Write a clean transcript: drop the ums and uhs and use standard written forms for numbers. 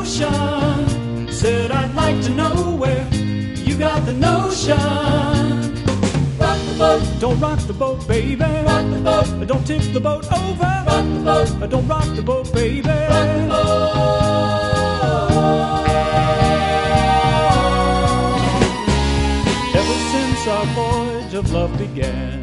ocean. Said I'd like to know where you got the notion. Rock the boat, don't rock the boat, baby. Rock the boat, don't tip the boat over. Rock the boat, don't rock the boat, baby. Rock the boat. Ever since our voyage of love began,